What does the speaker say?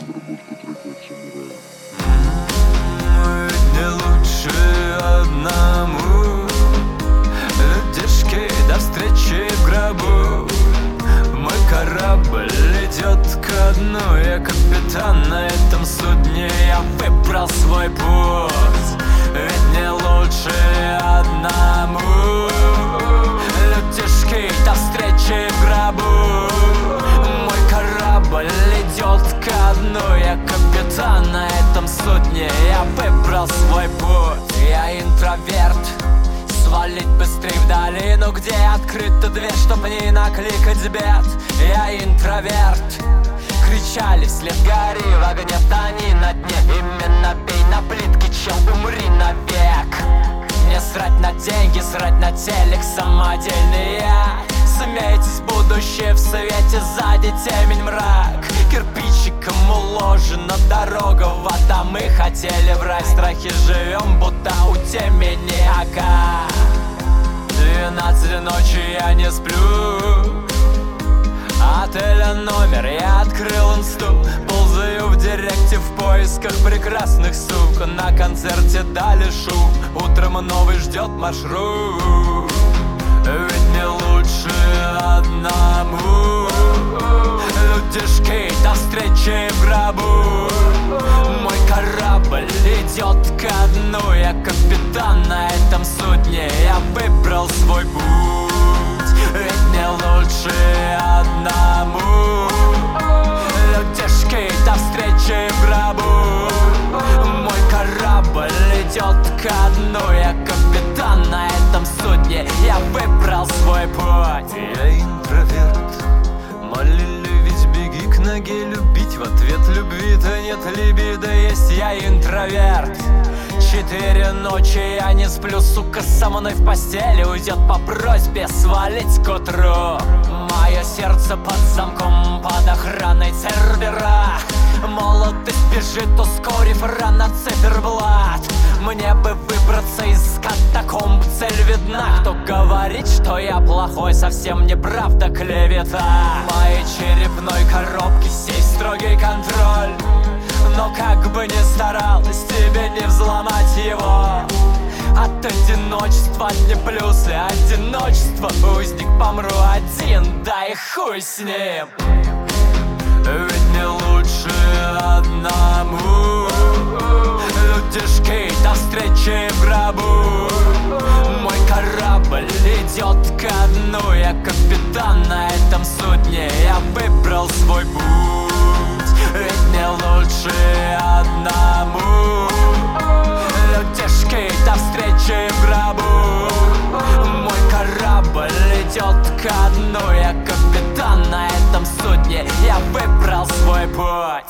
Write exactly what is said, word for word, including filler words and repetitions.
Обработка трека от самурая. Мы не лучше одному. Людишки до встречи в гробу. Мой корабль идет ко дну. Я капитан на этом судне. Я выбрал свой путь. Ведь не лучше одному. Людишки до встречи в гробу. Мой корабль идет ко дну. Я капитан на этом судне. Я выбрал свой путь. Я интроверт. Свалить быстрей в долину, где открыта дверь, чтоб не накликать бед. Я интроверт. Кричали вслед: гори в огне, тони на дне. Именно бей на плитке, чел, умри навек. Не срать на деньги, срать на телек самодельный я. Смейтесь, будущее в свете, сзади темень, мрак. Кирпичиком уложена дорога в ад, а мы хотели в рай. В страхе живем, будто у темени ока. Двенадцать ночи я не сплю. Отеля номер, я открыл инсту. Ползаю в директе в поисках прекрасных сук. На концерте дали шум. Утром новый ждет маршрут. Ведь не лучше одному. Людишки до встречи в гробу. Мой корабль идет ко дну. Я капитан на этом судне. Я выбрал свой путь. Ведь не лучше одному. Людишки до встречи в гробу. Мой корабль идет ко дну. Я капитан на этом судне. Я выбрал свой путь. Я интроверт. Молили ведь беги к ноге, любить в ответ любви-то нет, либидо есть. Я интроверт. Четыре ночи я не сплю, сука со мной в постели уйдет по просьбе свалить к утру. Мое сердце под замком, под охраной Цербера. Молодость бежит, ускорив рано циферблат. Мне бы выбраться из катакомб, цель видна. Кто говорит, что я плохой, совсем неправда, клевета. В моей черепной коробке сесть строгий контроль. Но как бы ни старалась, тебе не взломать его. От одиночества одни плюсы, одиночество узник, помру один, да и хуй с ним. Ведь не лучше одному. Людишки до встречи в гробу. Мой корабль идет ко дну. Я капитан на этом судне. Я выбрал свой путь. Ведь не лучше одному. Людишки до встречи в гробу. Мой корабль идет ко дну. Я капитан на этом судне. Я выбрал свой путь.